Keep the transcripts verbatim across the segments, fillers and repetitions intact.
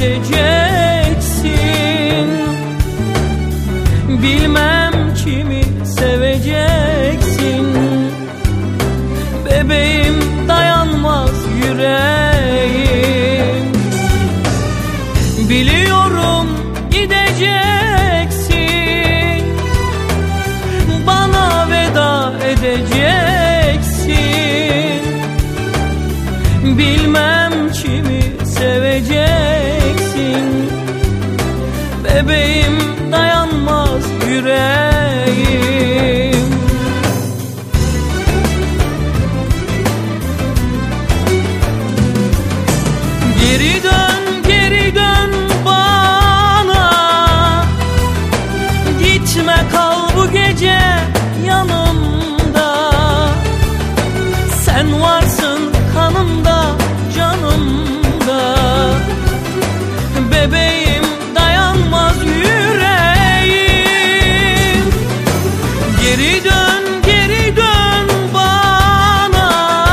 edeceksin. Bilmem kimi seveceksin. Bebeğim dayanmaz yüreğim. Biliyorum gideceksin, bana veda edeceksin. Bilmem kimi seveceksin. Bebeğim dayanmaz yüreğim. Geri dön, geri dön bana. Gitme, kal bu gece yanımda. Sen varsın kanımda, canımda. Bebeğim dayanmaz yüreğim. Geri dön, geri dön bana.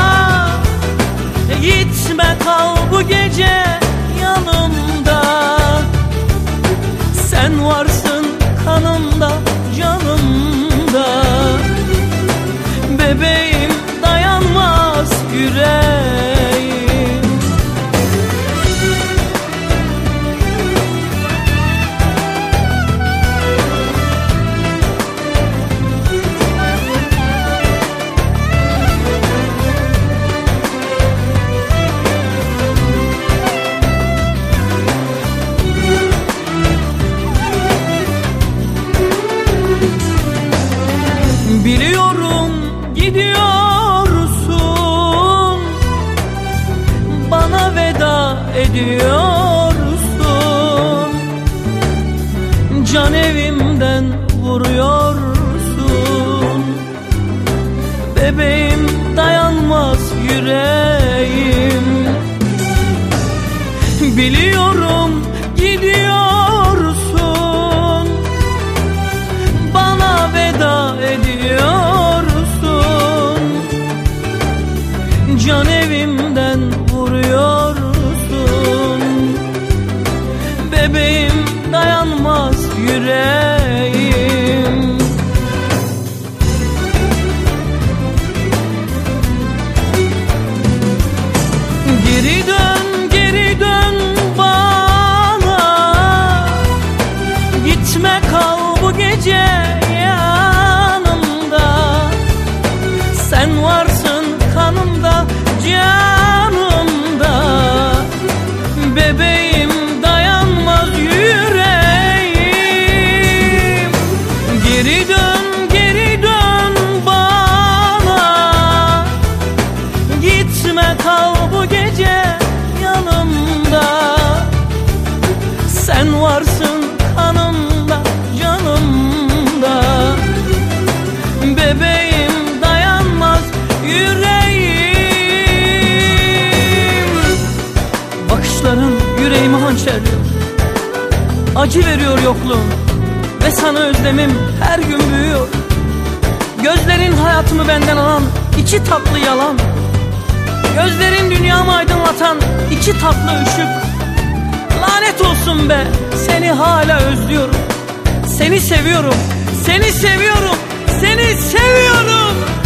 Gitme, kal bu gece yanımda. Sen varsın kanımda, canımda. Bebeğim dayanmaz yüreğim. Biliyorum gidiyorsun, bana veda ediyorsun. Can evimden vuruyorsun. Bebeğim dayanmaz yüreğim. Biliyorum gidiyorsun, bana veda ediyorsun. Can evimden vuruyorsun. Bebeğim dayanmaz yüreğim. Geri dön, geri dön bana. Gitme, kal bu gece yanımda. Sen varsın kanımda, canımda. Bebeğim dayanmaz yüreğim. Geri dön, geri dön bana. Gitme, kal bu gece yanımda. Sen varsın kanımda, canımda. Bebeğim dayanmaz yüreğim. Bakışların yüreğimi hançerliyor. Acı veriyor yokluğun ve sana özlemim her gün büyüyor. Gözlerin hayatımı benden alan iki tatlı yalan. Gözlerin dünyamı aydınlatan iki tatlı ışık. Lanet olsun be, seni hala özlüyorum. Seni seviyorum, seni seviyorum, seni seviyorum.